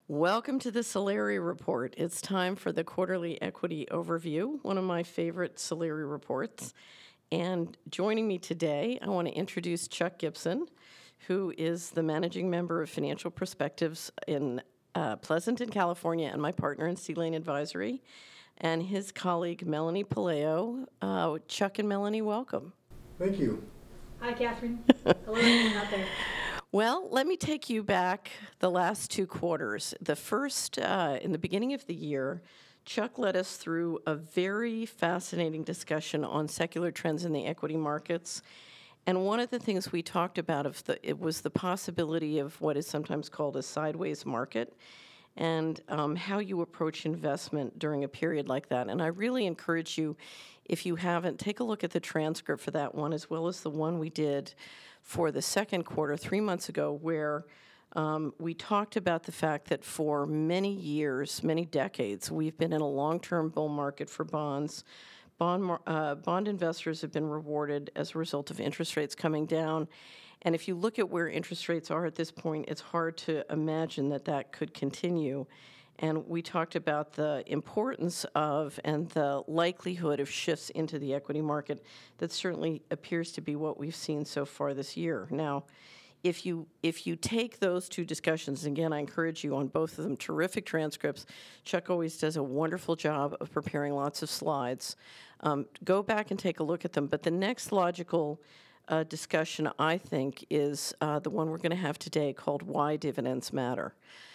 Welcome to the Solari Report. It's time for the quarterly equity overview, one of my favorite Solari reports. And joining me today, I want to introduce Chuck Gibson, who is the managing member of Financial Perspectives in Pleasanton, California, and my partner in C-Lane Advisory, and his colleague, Melanie Palaio. Chuck and Melanie, welcome. Thank you. Hi, Catherine. Hello, everyone out there. Well, let me take you back the last two quarters. The first, in the beginning of the year, Chuck led us through a very fascinating discussion on secular trends in the equity markets. And one of the things we talked about it was the possibility of what is sometimes called a sideways market, and how you approach investment during a period like that. And I really encourage you, if you haven't, take a look at the transcript for that one, as well as the one we did for the second quarter 3 months ago, where we talked about the fact that for many years, many decades, we've been in a long-term bull market for bonds. Bond investors have been rewarded as a result of interest rates coming down. And if you look at where interest rates are at this point, it's hard to imagine that that could continue. And we talked about the importance of and the likelihood of shifts into the equity market. That certainly appears to be what we've seen so far this year. Now, if you take those two discussions, again, I encourage you on both of them, terrific transcripts. Chuck always does a wonderful job of preparing lots of slides. Go back and take a look at them. But the next logical discussion, I think, is the one we're going to have today, called Why Dividends Matter.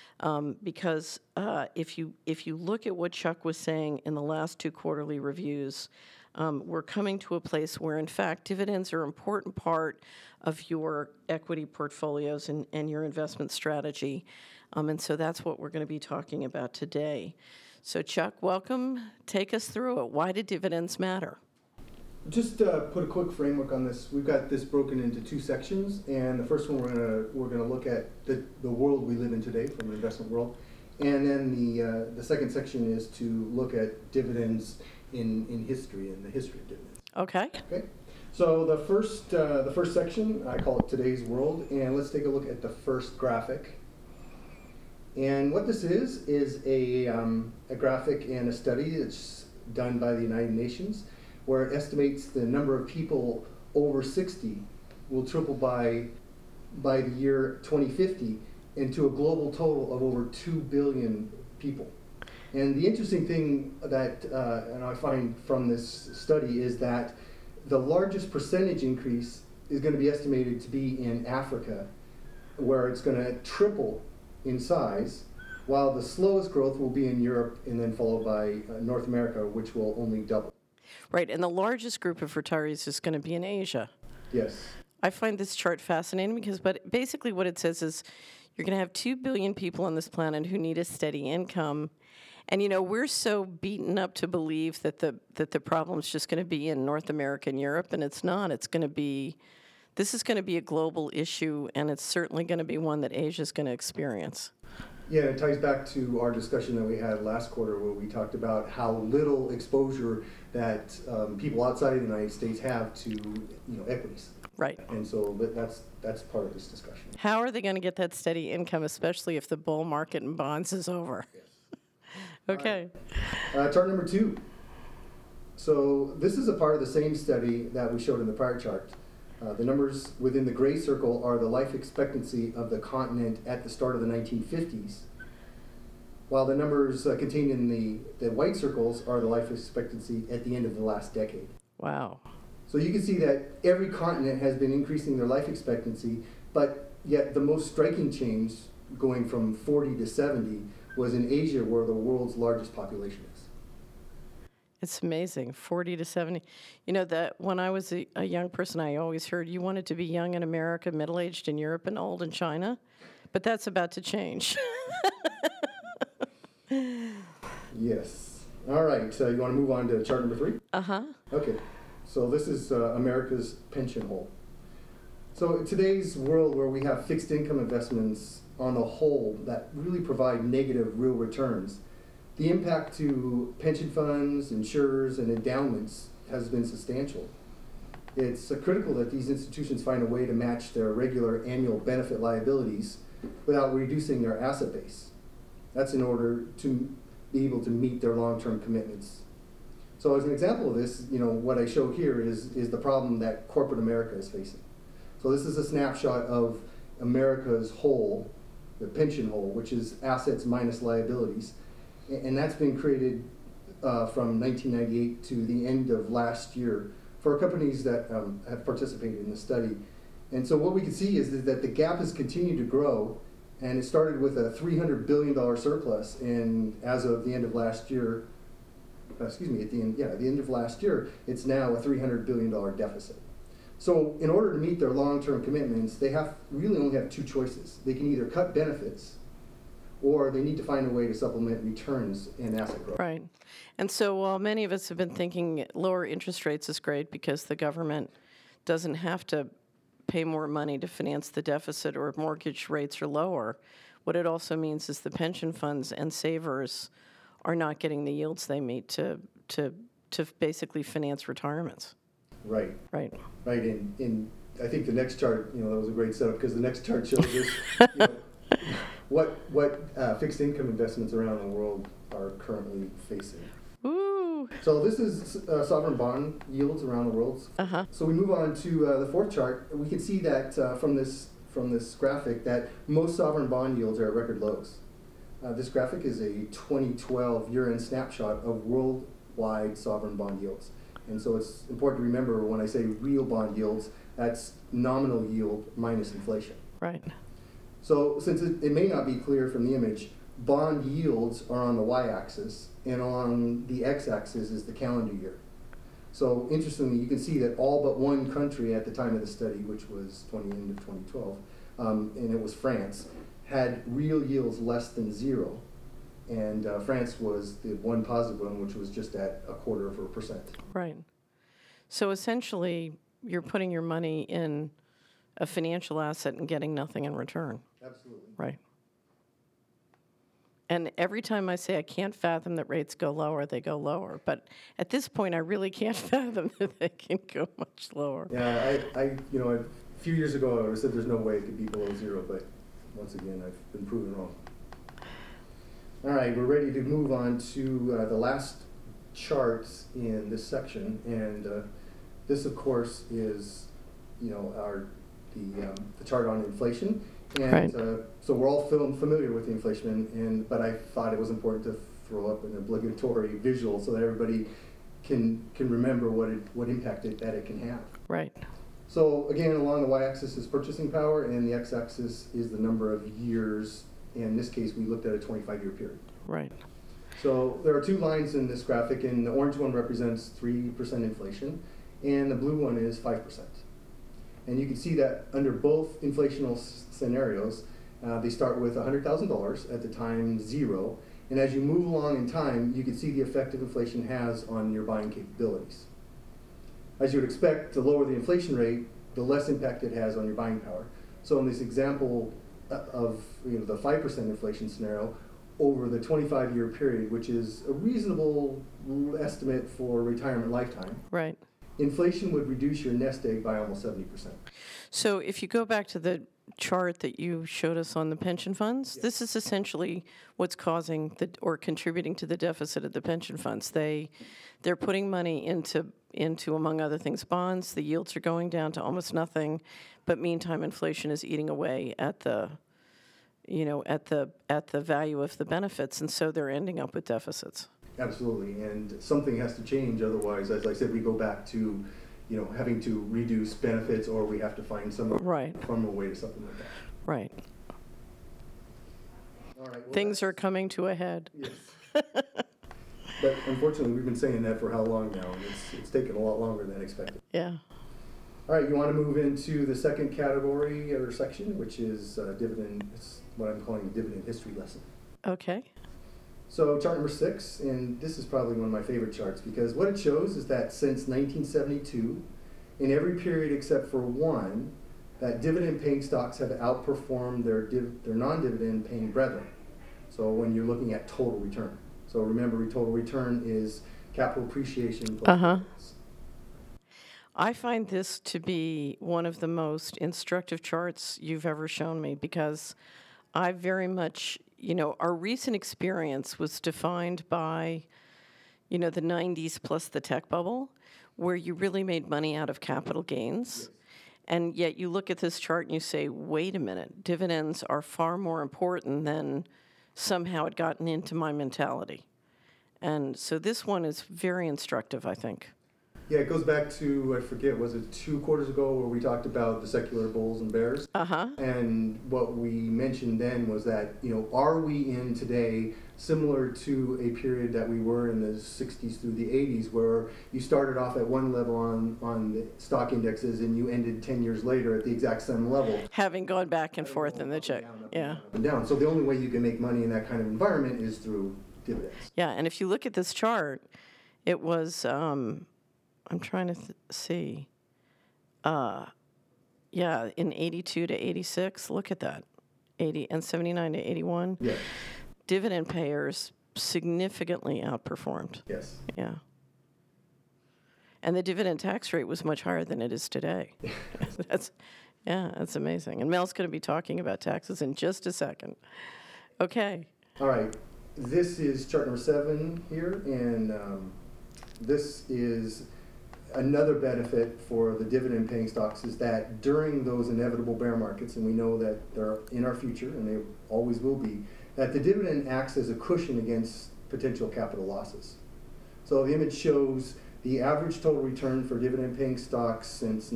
Because if you look at what Chuck was saying in the last two quarterly reviews, we're coming to a place where, in fact, dividends are an important part of your equity portfolios and your investment strategy. And so that's what we're going to be talking about today. So, Chuck, welcome. Take us through it. Why do dividends matter? Just put a quick framework on this. We've got this broken into two sections, and the first one we're gonna look at the world we live in today from the investment world, and then the second section is to look at dividends in history and the history of dividends. Okay. Okay. So the first section, I call it today's world, and let's take a look at the first graphic. And what this is a graphic and a study that's done by the United Nations, where it estimates the number of people over 60 will triple by the year 2050 into a global total of over 2 billion people. And the interesting thing that and I find from this study is that the largest percentage increase is going to be estimated to be in Africa, where it's going to triple in size, while the slowest growth will be in Europe and then followed by North America, which will only double. Right, and the largest group of retirees is going to be in Asia. Yes. I find this chart fascinating but basically what it says is you're going to have 2 billion people on this planet who need a steady income. And, we're so beaten up to believe that the problem's just going to be in North America and Europe, and it's not. This is going to be a global issue, and it's certainly going to be one that Asia's going to experience. Yeah, it ties back to our discussion that we had last quarter, where we talked about how little exposure that people outside of the United States have to equities. Right. And so that's part of this discussion. How are they going to get that steady income, especially if the bull market in bonds is over? Yes. Okay. Chart number 2. So this is a part of the same study that we showed in the prior chart. The numbers within the gray circle are the life expectancy of the continent at the start of the 1950s, while the numbers contained in the white circles are the life expectancy at the end of the last decade. Wow. So you can see that every continent has been increasing their life expectancy, but yet the most striking change, going from 40 to 70, was in Asia, where the world's largest population is. It's amazing, 40 to 70. That when I was a young person, I always heard you wanted to be young in America, middle-aged in Europe, and old in China. But that's about to change. Yes. All right, so you want to move on to chart number 3? Uh-huh. Okay, so this is America's pension hole. So in today's world, where we have fixed income investments on the whole that really provide negative real returns, the impact to pension funds, insurers, and endowments has been substantial. It's critical that these institutions find a way to match their regular annual benefit liabilities without reducing their asset base. That's in order to be able to meet their long-term commitments. So as an example of this, what I show here is the problem that corporate America is facing. So this is a snapshot of America's hole, the pension hole, which is assets minus liabilities. And that's been created from 1998 to the end of last year for companies that have participated in the study. And so what we can see is that the gap has continued to grow, and it started with a $300 billion surplus, and as of the end of last year, at the end of last year, it's now a $300 billion deficit. So in order to meet their long-term commitments, they really only have two choices. They can either cut benefits, or they need to find a way to supplement returns and asset growth. Right. And so while many of us have been thinking lower interest rates is great because the government doesn't have to pay more money to finance the deficit, or mortgage rates are lower, what it also means is the pension funds and savers are not getting the yields they need to basically finance retirements. Right. Right. Right. And I think the next chart, that was a great setup, because the next chart shows us what fixed income investments around the world are currently facing. Ooh. So this is sovereign bond yields around the world. Uh-huh. So we move on to the fourth chart. We can see that from this graphic that most sovereign bond yields are at record lows. This graphic is a 2012 year-end snapshot of worldwide sovereign bond yields. And so it's important to remember when I say real bond yields, that's nominal yield minus inflation. Right. So since it may not be clear from the image, bond yields are on the y-axis, and on the x-axis is the calendar year. So interestingly, you can see that all but one country at the time of the study, which was end of 2012, and it was France, had real yields less than zero. And France was the one positive one, which was just at 0.25%. Right. So essentially, you're putting your money in a financial asset and getting nothing in return. Absolutely. Right. And every time I say I can't fathom that rates go lower, they go lower. But at this point, I really can't fathom that they can go much lower. Yeah, a few years ago, I would have said there's no way it could be below zero, but once again, I've been proven wrong. All right, we're ready to move on to the last charts in this section, and this, of course, is the chart on inflation. And right. So we're all familiar with the inflation, but I thought it was important to throw up an obligatory visual so that everybody can remember what impact that it can have. Right. So again, along the y-axis is purchasing power, and the x-axis is the number of years. In this case, we looked at a 25-year period. Right. So there are two lines in this graphic, and the orange one represents 3% inflation, and the blue one is 5%. And you can see that under both inflational scenarios, they start with $100,000 at the time zero, and as you move along in time, you can see the effect that inflation has on your buying capabilities. As you would expect, the lower the inflation rate, the less impact it has on your buying power. So in this example of the 5% inflation scenario, over the 25-year period, which is a reasonable estimate for retirement lifetime, right, inflation would reduce your nest egg by almost 70%. So if you go back to the chart that you showed us on the pension funds, yes. This is essentially what's causing or contributing to the deficit of the pension funds. They're putting money into among other things bonds. The yields are going down to almost nothing, but meantime inflation is eating away at the value of the benefits, and so they're ending up with deficits. Absolutely, and something has to change. Otherwise, as I said, we go back to, having to reduce benefits, or we have to find some way to supplement that. Right. All right. Well, things are coming to a head. Yes. But unfortunately, we've been saying that for how long now, and it's taken a lot longer than expected. Yeah. All right, you want to move into the second category or section, which is dividend. It's what I'm calling a dividend history lesson. Okay. So chart number 6, and this is probably one of my favorite charts, because what it shows is that since 1972, in every period except for one, that dividend-paying stocks have outperformed their non-dividend paying brethren. So when you're looking at total return. So remember, total return is capital appreciation plus dividends. I find this to be one of the most instructive charts you've ever shown me, because I very much, our recent experience was defined by, the 90s plus the tech bubble, where you really made money out of capital gains. And yet you look at this chart and you say, wait a minute, dividends are far more important than somehow it gotten into my mentality. And so this one is very instructive, I think. Yeah, it goes back to, I forget, was it 2 quarters ago where we talked about the secular bulls and bears? Uh-huh. And what we mentioned then was that, are we in today similar to a period that we were in the 60s through the 80s where you started off at one level on the stock indexes and you ended 10 years later at the exact same level? Having gone back and forth in the check. Yeah. Up and down. So the only way you can make money in that kind of environment is through dividends. Yeah, and if you look at this chart, it was, I'm trying to see. Yeah, in 82 to 86, look at that. 80 and 79 to 81. Yeah. Dividend payers significantly outperformed. Yes. Yeah. And the dividend tax rate was much higher than it is today. That's amazing. And Mel's going to be talking about taxes in just a second. Okay. All right. This is chart number 7 here, and this is another benefit for the dividend paying stocks is that during those inevitable bear markets, and we know that they're in our future and they always will be, that the dividend acts as a cushion against potential capital losses. So the image shows the average total return for dividend paying stocks since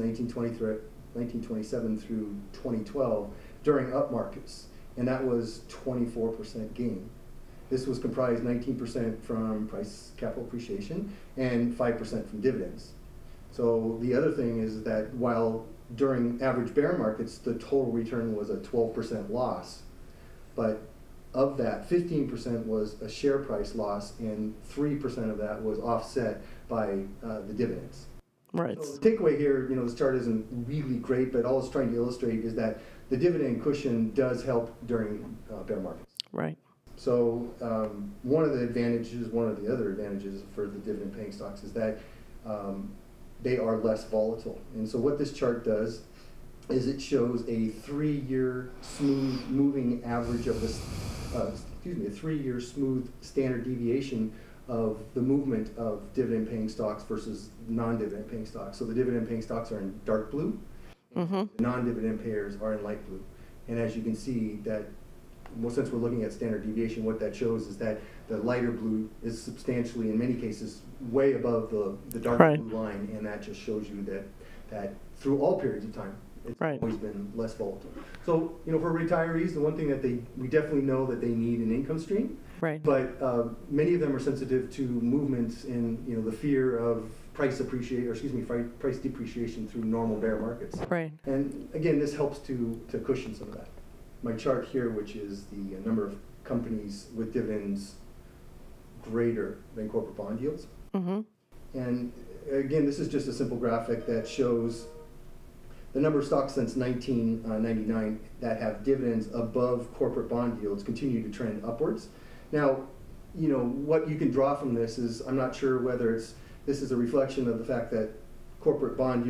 1927 through 2012 during up markets, and that was 24% gain. This was comprised 19% from price capital appreciation and 5% from dividends. So the other thing is that while during average bear markets, the total return was a 12% loss, but of that, 15% was a share price loss and 3% of that was offset by the dividends. Right. So the takeaway here, this chart isn't really great, but all it's trying to illustrate is that the dividend cushion does help during bear markets. Right. So one of the other advantages for the dividend paying stocks is that they are less volatile. And so what this chart does is it shows a 3-year smooth moving average of this, a 3-year smooth standard deviation of the movement of dividend paying stocks versus non-dividend paying stocks. So the dividend paying stocks are in dark blue, non-dividend payers are in light blue. And as you can see that, well, since we're looking at standard deviation, what that shows is that the lighter blue is substantially, in many cases, way above the dark blue line, and that just shows you that through all periods of time, it's always been less volatile. So, for retirees, the one thing that we definitely know that they need an income stream, but many of them are sensitive to movements in, the fear of price depreciation through normal bear markets. Right. And again, this helps to cushion some of that. My chart here, which is the number of companies with dividends greater than corporate bond yields. Mm-hmm. And again, this is just a simple graphic that shows the number of stocks since 1999 that have dividends above corporate bond yields continue to trend upwards. Now, what you can draw from this is, I'm not sure whether this is a reflection of the fact that corporate bond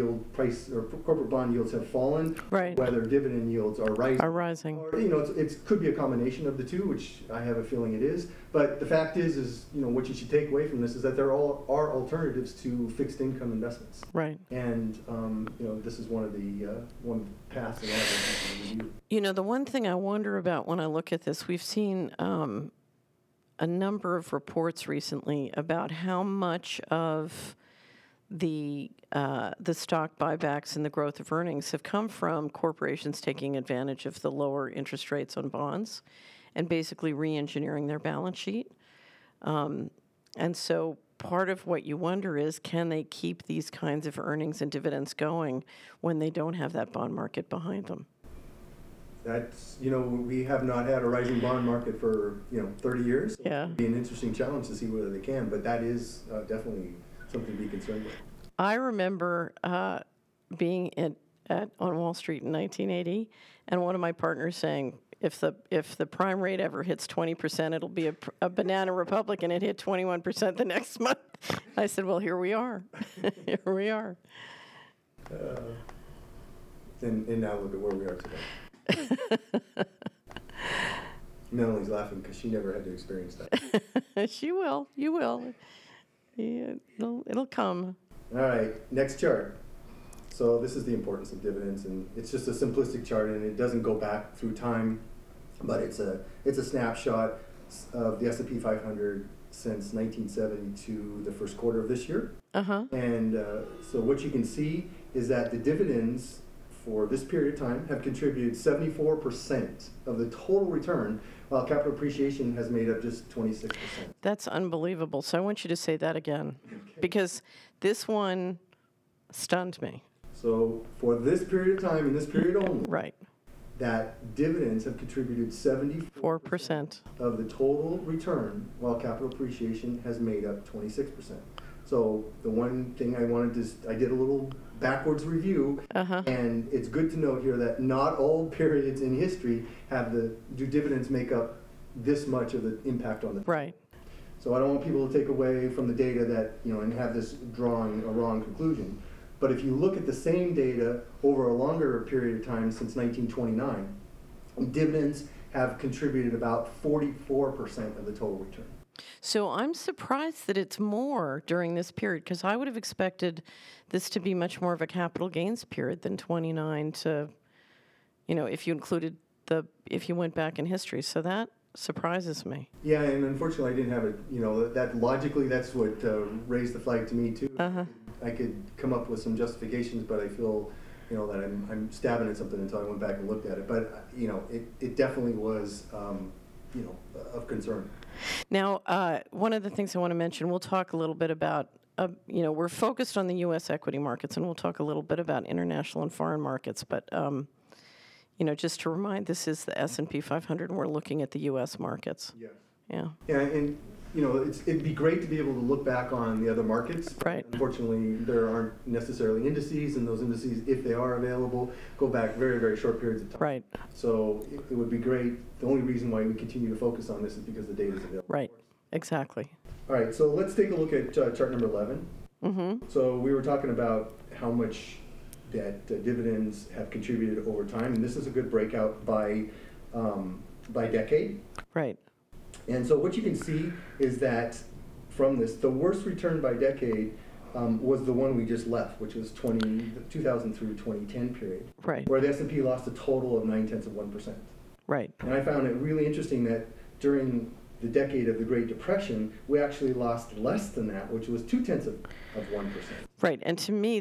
yields have fallen, whether dividend yields are rising. Or, it could be a combination of the two, which I have a feeling it is. But the fact is what you should take away from this is that there are alternatives to fixed income investments. Right. And this is one of the paths in our the one thing I wonder about when I look at this, we've seen a number of reports recently about how much of the stock buybacks and the growth of earnings have come from corporations taking advantage of the lower interest rates on bonds and basically re-engineering their balance sheet. And so part of what you wonder is, can they keep these kinds of earnings and dividends going when they don't have that bond market behind them? That's, we have not had a rising bond market for, 30 years. So yeah. It'd be an interesting challenge to see whether they can, but that is definitely something to be concerned with. I remember being on Wall Street in 1980, and one of my partners saying, if the prime rate ever hits 20%, it'll be a banana republic, and it hit 21% the next month. I said, well, here we are. Here we are. And now look at where we are today. Melanie's laughing because she never had to experience that. She will. You will. Yeah, it'll come. All right, next chart. So this is the importance of dividends, and it's just a simplistic chart, and it doesn't go back through time, but it's a snapshot of the S&P 500 since 1970 to the first quarter of this year. And so what you can see is that the dividends for this period of time have contributed 74% of the total return, while capital appreciation has made up just 26%. That's unbelievable. So I want you to say that again, because this one stunned me. So for this period of time, in this period only, Right. that dividends have contributed 74% of the total return, while capital appreciation has made up 26%. So the one thing I wanted to, I did a little backwards review, and it's good to note here that not all periods in history do dividends make up this much of the impact on the Right. So I don't want people to take away from the data that, and have this drawing a wrong conclusion. But if you look at the same data over a longer period of time since 1929, dividends have contributed about 44% of the total return. So I'm surprised that it's more during this period, because I would have expected this to be much more of a capital gains period than 29 to, if you included if you went back in history. So that surprises me. Yeah, and unfortunately I didn't have it, that logically that's what raised the flag to me too. I could come up with some justifications, but I feel, that I'm stabbing at something until I went back and looked at it. But, it definitely was, of concern. Now, one of the things I want to mention, we'll talk a little bit about, we're focused on the U.S. equity markets, and we'll talk a little bit about international and foreign markets. But, just to remind, this is the S&P 500, and we're looking at the U.S. markets. Yeah. Yeah. Yeah, and it'd be great to be able to look back on the other markets. Right. Unfortunately, there aren't necessarily indices, and those indices, if they are available, go back very, very short periods of time. Right. So it would be great. The only reason why we continue to focus on this is because the data is available. Right. Exactly. All right, so let's take a look at chart number 11. So we were talking about how much that dividends have contributed over time, and this is a good breakout by decade. Right. And so what you can see is that from this, the worst return by decade was the one we just left, which was 2000 through 2010 period, Right. where the S&P lost a total of 0.9%. Right. And I found it really interesting that during the decade of the Great Depression, we actually lost less than that, which was 0.2%. Right. And to me,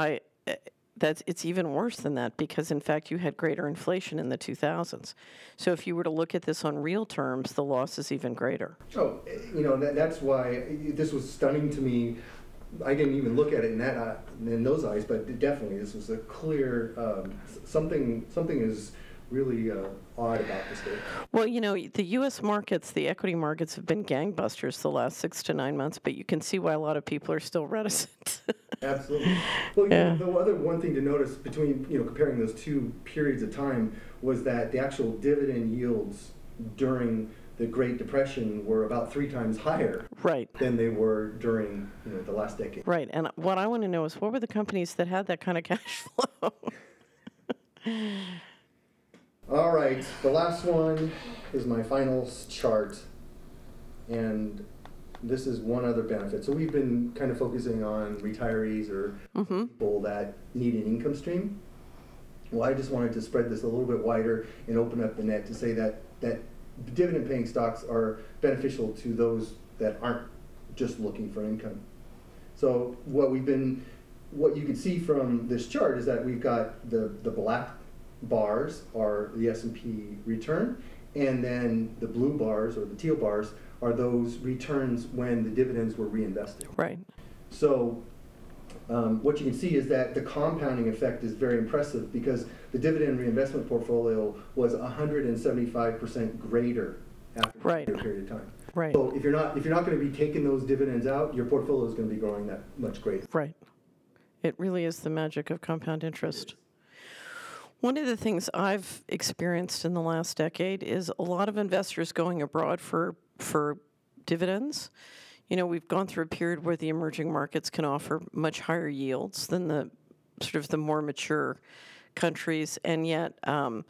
it's even worse than that, because in fact you had greater inflation in the 2000s. So if you were to look at this on real terms, the loss is even greater. Oh, that's why this was stunning to me. I didn't even look at it in those eyes, but definitely this was a clear something is really odd about this data. Well, the U.S. markets, the equity markets, have been gangbusters the last 6 to 9 months, but you can see why a lot of people are still reticent. Absolutely. Well, Yeah. The other one thing to notice between, comparing those two periods of time was that the actual dividend yields during the Great Depression were about 3 times higher Right. than they were during, the last decade. Right. And what I want to know is, what were the companies that had that kind of cash flow? All right, the last one is my final chart, and this is one other benefit. So we've been kind of focusing on retirees or people that need an income stream. Well, I just wanted to spread this a little bit wider and open up the net to say that dividend-paying stocks are beneficial to those that aren't just looking for income. So what you can see from this chart is that we've got the black bars are the S&P return, and then the blue bars or the teal bars are those returns when the dividends were reinvested. Right. So what you can see is that the compounding effect is very impressive, because the dividend reinvestment portfolio was 175% greater after a period of time. Right. So if you're not going to be taking those dividends out, your portfolio is going to be growing that much greater. Right. It really is the magic of compound interest. One of the things I've experienced in the last decade is a lot of investors going abroad for dividends. We've gone through a period where the emerging markets can offer much higher yields than the more mature countries, and yet what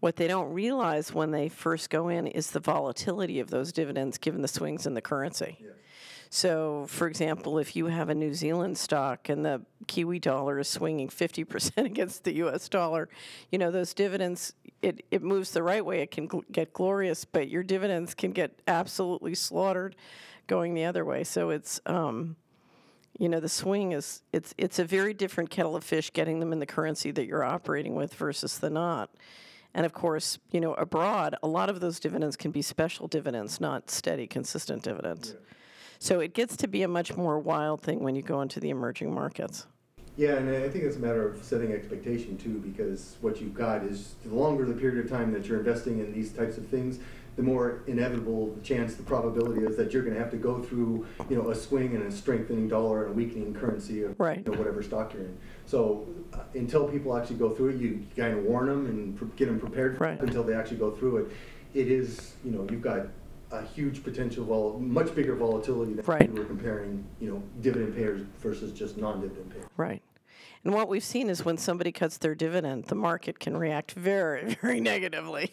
What they don't realize when they first go in is the volatility of those dividends given the swings in the currency. Yes. So, for example, if you have a New Zealand stock and the Kiwi dollar is swinging 50% against the US dollar, those dividends, it moves the right way. It can get glorious, but your dividends can get absolutely slaughtered going the other way. So it's, the swing is, it's a very different kettle of fish getting them in the currency that you're operating with versus the not. And of course, abroad, a lot of those dividends can be special dividends, not steady, consistent dividends. Yeah. So it gets to be a much more wild thing when you go into the emerging markets. Yeah, and I think it's a matter of setting expectation too, because what you've got is the longer the period of time that you're investing in these types of things, the more inevitable the chance, the probability is that you're going to have to go through, a swing and a strengthening dollar and a weakening currency of right. Whatever stock you're in. So until people actually go through it, you kind of warn them and get them prepared right. until they actually go through it. It is, you've got a huge potential, much bigger volatility than right. we were comparing, dividend payers versus just non-dividend payers. Right. And what we've seen is when somebody cuts their dividend, the market can react very, very negatively.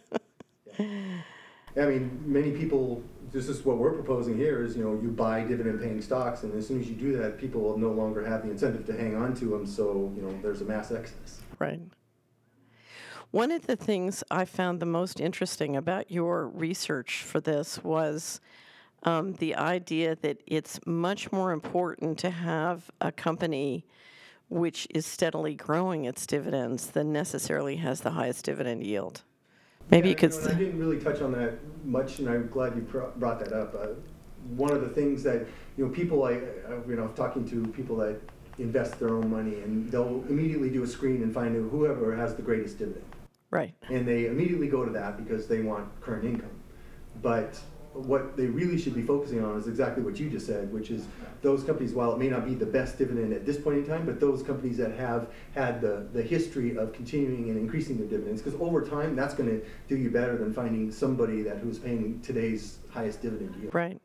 I mean, many people, this is what we're proposing here is, you buy dividend-paying stocks, and as soon as you do that, people will no longer have the incentive to hang on to them, so, there's a mass exodus. Right. One of the things I found the most interesting about your research for this was the idea that it's much more important to have a company which is steadily growing its dividends than necessarily has the highest dividend yield. Maybe you could. I didn't really touch on that much, and I'm glad you brought that up. One of the things that people talking to people that invest their own money, and they'll immediately do a screen and find out whoever has the greatest dividend. Right. And they immediately go to that because they want current income. But what they really should be focusing on is exactly what you just said, which is those companies, while it may not be the best dividend at this point in time, but those companies that have had the history of continuing and increasing their dividends, because over time that's going to do you better than finding somebody who's paying today's highest dividend yield. Right.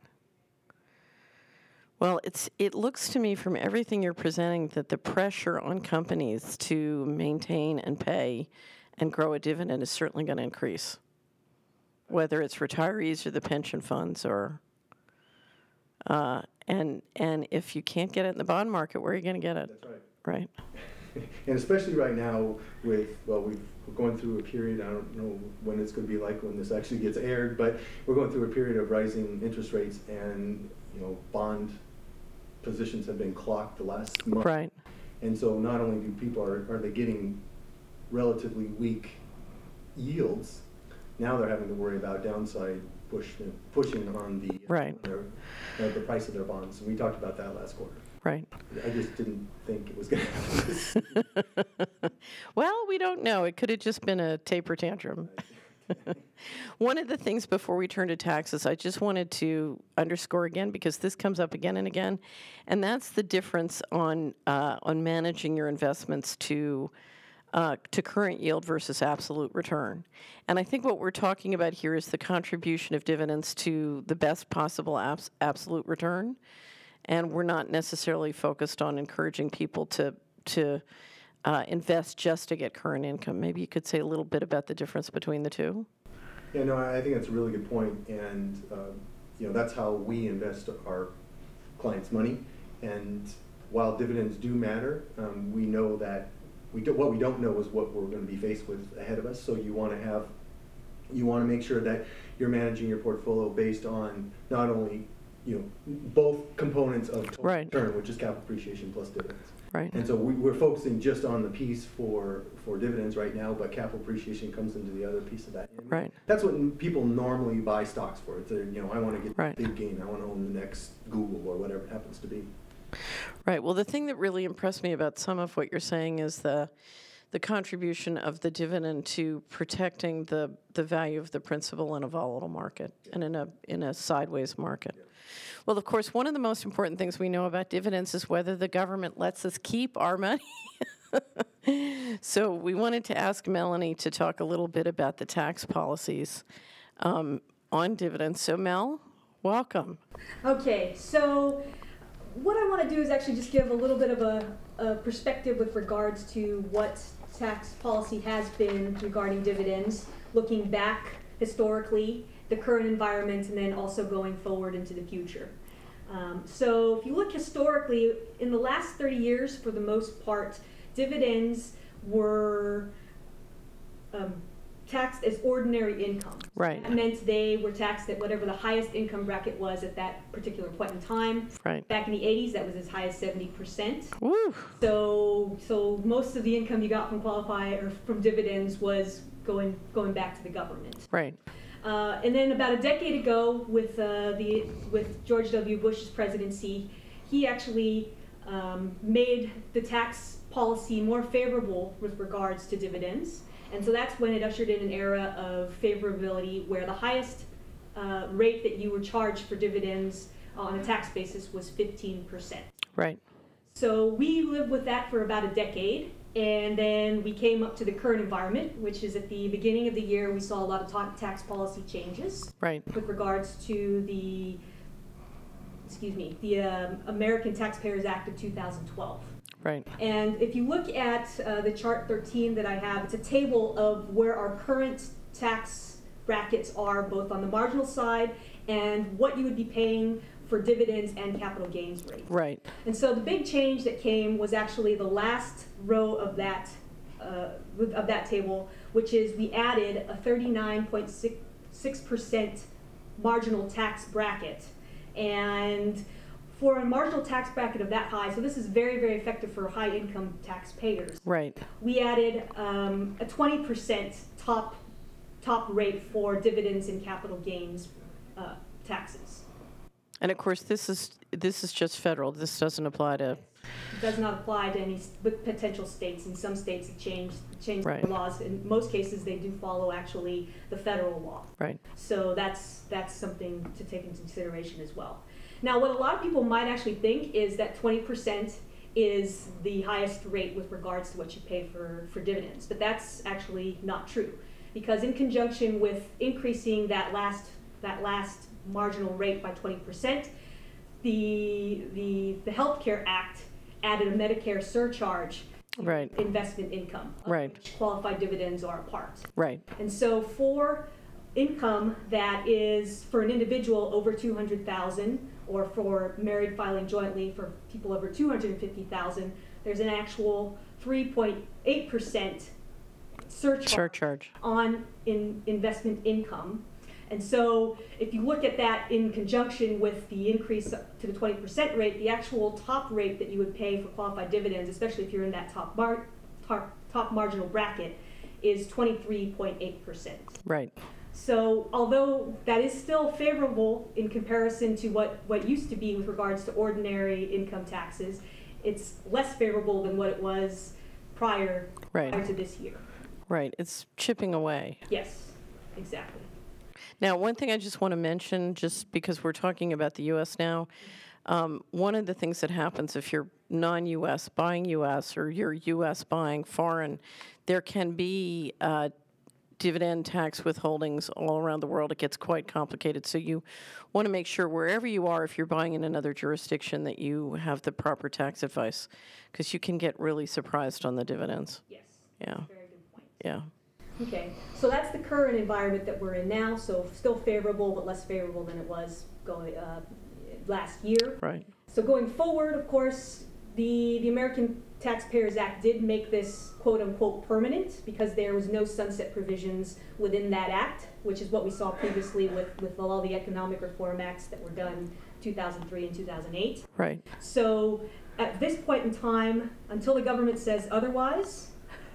Well, it looks to me from everything you're presenting that the pressure on companies to maintain and pay and grow a dividend is certainly going to increase, whether it's retirees or the pension funds, or and if you can't get it in the bond market, where are you going to get it? That's right. Right. And especially right now we're going through a period, I don't know when it's going to be like when this actually gets aired, but we're going through a period of rising interest rates, and bond positions have been clocked the last month. Right. And so not only do people are they getting relatively weak yields, now they're having to worry about downside pushing on the right. The price of their bonds. And we talked about that last quarter. Right. I just didn't think it was going to happen. Well, we don't know. It could have just been a taper tantrum. One of the things before we turn to taxes, I just wanted to underscore again, because this comes up again and again, and that's the difference on managing your investments to current yield versus absolute return. And I think what we're talking about here is the contribution of dividends to the best possible absolute return, and we're not necessarily focused on encouraging people to invest just to get current income. Maybe you could say a little bit about the difference between the two. Yeah, no, I think that's a really good point, and that's how we invest our clients' money. And while dividends do matter, we know that what we don't know is what we're going to be faced with ahead of us. So you want to make sure that you're managing your portfolio based on not only both components of total right. return, which is capital appreciation plus dividends. Right. And so we're focusing just on the piece for dividends right now, but capital appreciation comes into the other piece of that. And right. That's what people normally buy stocks for. It's I want to get right. a big gain. I want to own the next Google or whatever it happens to be. Right. Well, the thing that really impressed me about some of what you're saying is the contribution of the dividend to protecting the value of the principal in a volatile market and in a sideways market. Well, of course, one of the most important things we know about dividends is whether the government lets us keep our money. So we wanted to ask Melanie to talk a little bit about the tax policies on dividends. So Mel, welcome. Okay, so what I want to do is actually just give a little bit of a perspective with regards to what tax policy has been regarding dividends, looking back historically, the current environment, and then also going forward into the future. So if you look historically, in the last 30 years, for the most part, dividends were taxed as ordinary income. Right. That meant they were taxed at whatever the highest income bracket was at that particular point in time. Right. Back in the 80s, that was as high as 70%. Woo. So most of the income you got from from dividends was going back to the government. Right. And then about a decade ago, with George W. Bush's presidency, he actually made the tax policy more favorable with regards to dividends. And so that's when it ushered in an era of favorability where the highest rate that you were charged for dividends on a tax basis was 15%. Right. So we lived with that for about a decade, and then we came up to the current environment, which is at the beginning of the year we saw a lot of tax policy changes. Right. With regards to the American Taxpayers Act of 2012. Right. And if you look at the chart 13 that I have, it's a table of where our current tax brackets are, both on the marginal side and what you would be paying for dividends and capital gains rate. Right. And so the big change that came was actually the last row of that table, which is we added a 39.6% marginal tax bracket. And for a marginal tax bracket of that high, so this is very, very effective for high income taxpayers. Right. We added a 20% top rate for dividends and capital gains taxes. And of course, this is just federal. This doesn't apply to. It does not apply to any potential states. In some states, it changed Right. the laws. In most cases, they do follow actually the federal law. Right. So that's something to take into consideration as well. Now, what a lot of people might actually think is that 20% is the highest rate with regards to what you pay for dividends, but that's actually not true, because in conjunction with increasing that last marginal rate by 20%, the Healthcare Act added a Medicare surcharge to Right. investment income, of Right. which qualified dividends are a part. Right. And so for income that is for an individual over 200,000, or for married filing jointly for people over 250,000, there's an actual 3.8% surcharge on investment income. And so if you look at that in conjunction with the increase to the 20% rate, the actual top rate that you would pay for qualified dividends, especially if you're in that top marginal bracket, is 23.8%. Right. So although that is still favorable in comparison to what used to be with regards to ordinary income taxes, it's less favorable than what it was prior to this year. Right. It's chipping away. Yes, exactly. Now, one thing I just want to mention, just because we're talking about the U.S. now, one of the things that happens if you're non-U.S. buying U.S. or you're U.S. buying foreign, there can be dividend tax withholdings all around the world. It gets quite complicated. So you want to make sure wherever you are, if you're buying in another jurisdiction, that you have the proper tax advice, because you can get really surprised on the dividends. Yes. Yeah. Very good point. Yeah. Okay, so that's the current environment that we're in now, so still favorable, but less favorable than it was last year. Right. So going forward, of course, the American Taxpayers Act did make this quote-unquote permanent, because there was no sunset provisions within that act, which is what we saw previously with all the economic reform acts that were done 2003 and 2008. Right. So at this point in time, until the government says otherwise,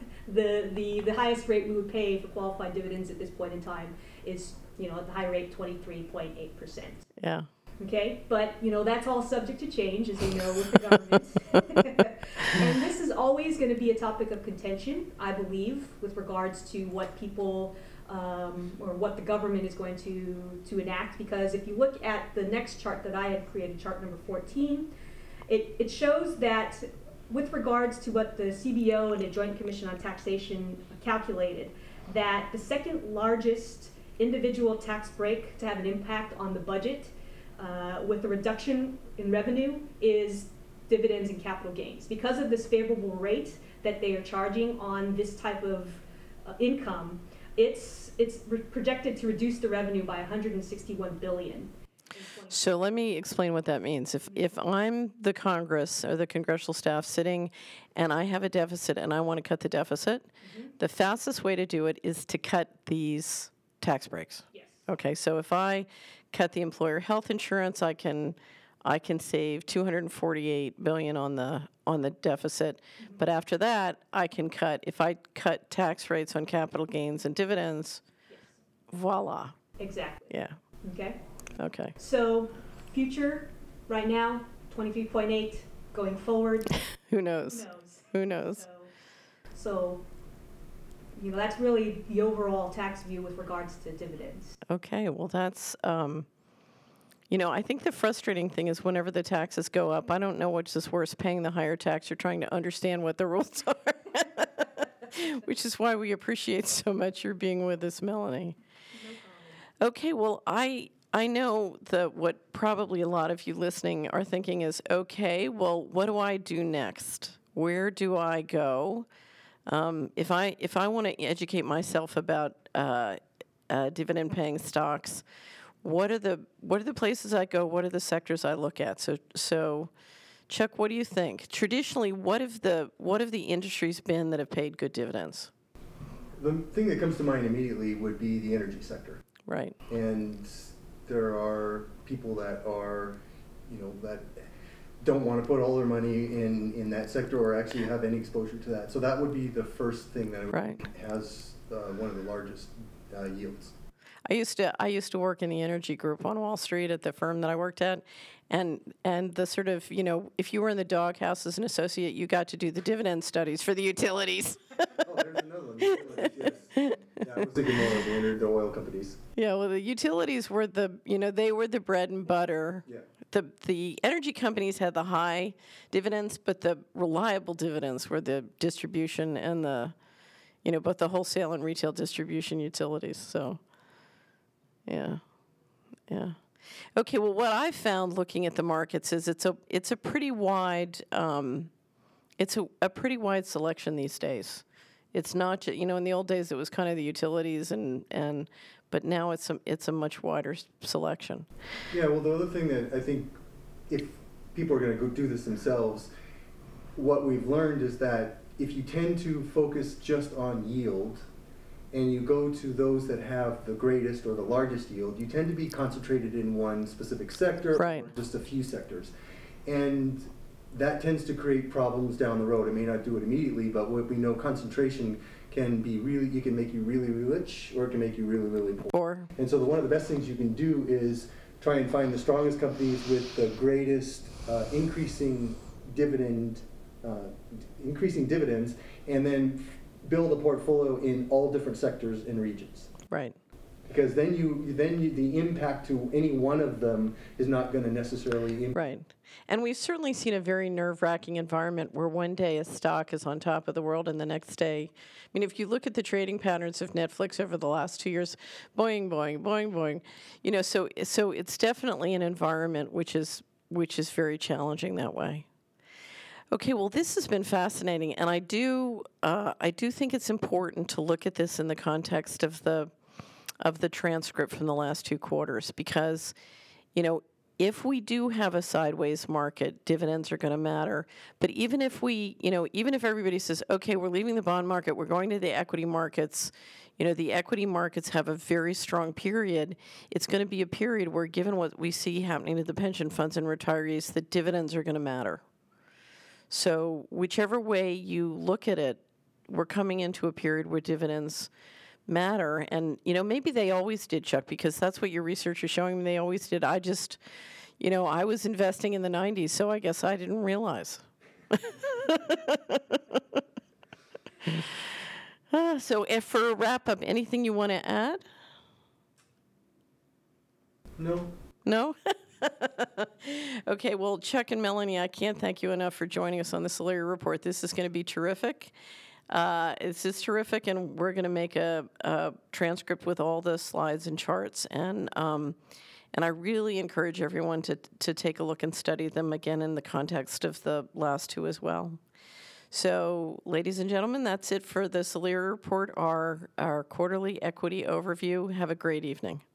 the highest rate we would pay for qualified dividends at this point in time is, at the high rate, 23.8%. Yeah. Okay, but that's all subject to change, as you know, with the government. And this is always going to be a topic of contention, I believe, with regards to what people or what the government is going to enact. Because if you look at the next chart that I had created, chart number 14, it shows that with regards to what the CBO and the Joint Commission on Taxation calculated, that the second largest individual tax break to have an impact on the budget with the reduction in revenue is dividends and capital gains. Because of this favorable rate that they are charging on this type of income, it's projected to reduce the revenue by $161 billion. So let me explain what that means. If I'm the Congress or the congressional staff sitting and I have a deficit and I want to cut the deficit, the fastest way to do it is to cut these tax breaks. Yes. Okay, so if I cut the employer health insurance, I can save $248 billion on the deficit. But after that, if I cut tax rates on capital gains and dividends, voila. Exactly. Yeah. Okay. Okay. So future, right now, 23.8. Going forward, Who knows? Who knows? So that's really the overall tax view with regards to dividends. Okay, well, that's, I think the frustrating thing is whenever the taxes go up, I don't know which is worse, paying the higher tax or trying to understand what the rules are, which is why we appreciate so much your being with us, Melanie. Okay, well, I know that what probably a lot of you listening are thinking is, okay, well, what do I do next? Where do I go? If I want to educate myself about dividend-paying stocks, what are the places I go? What are the sectors I look at? So, Chuck, what do you think? Traditionally, what have the industries been that have paid good dividends? The thing that comes to mind immediately would be the energy sector. Right. And there are people that are, that don't want to put all their money in that sector or actually have any exposure to that. So that would be the first thing that has one of the largest yields. I used to work in the energy group on Wall Street at the firm that I worked at, and the sort of, if you were in the doghouse as an associate, you got to do the dividend studies for the utilities. Oh, there's another one. Utilities, yes. Yeah, I was thinking more of the oil companies. Yeah, well, the utilities were they were the bread and butter. Yeah. The energy companies had the high dividends, but the reliable dividends were the distribution and both the wholesale and retail distribution utilities. So, yeah. Okay, well, what I found looking at the markets is it's a pretty wide a pretty wide selection these days. It's not just, in the old days it was kind of the utilities but now it's a much wider selection. Yeah, well, the other thing that I think if people are going to go do this themselves, what we've learned is that if you tend to focus just on yield and you go to those that have the greatest or the largest yield, you tend to be concentrated in one specific sector Right. or just a few sectors. And that tends to create problems down the road. It may not do it immediately, but what we know, concentration can be it can make you really, really rich, or it can make you really, really poor. And so one of the best things you can do is try and find the strongest companies with the greatest increasing dividends, and then build a portfolio in all different sectors and regions. Right. Because then the impact to any one of them is not going to necessarily impact. Right. And we've certainly seen a very nerve-wracking environment where one day a stock is on top of the world and the next day, if you look at the trading patterns of Netflix over the last 2 years, boing, boing, boing, boing, so it's definitely an environment which is very challenging that way. Okay, well, this has been fascinating, and I do think it's important to look at this in the context of the transcript from the last 2 quarters, because, if we do have a sideways market, dividends are going to matter. But even if everybody says, okay, we're leaving the bond market, we're going to the equity markets, the equity markets have a very strong period. It's going to be a period where, given what we see happening to the pension funds and retirees, the dividends are going to matter. So whichever way you look at it, we're coming into a period where dividends matter. And, maybe they always did, Chuck, because that's what your research is showing me they always did. I just, I was investing in the 90s, so I guess I didn't realize. So if for a wrap-up, anything you want to add? No? No? Okay, well, Chuck and Melanie, I can't thank you enough for joining us on the Solari Report. This is going to be terrific. This is terrific, and we're going to make a transcript with all the slides and charts, and And I really encourage everyone to take a look and study them again in the context of the last two as well. So, ladies and gentlemen, that's it for the Celera Report, our quarterly equity overview. Have a great evening.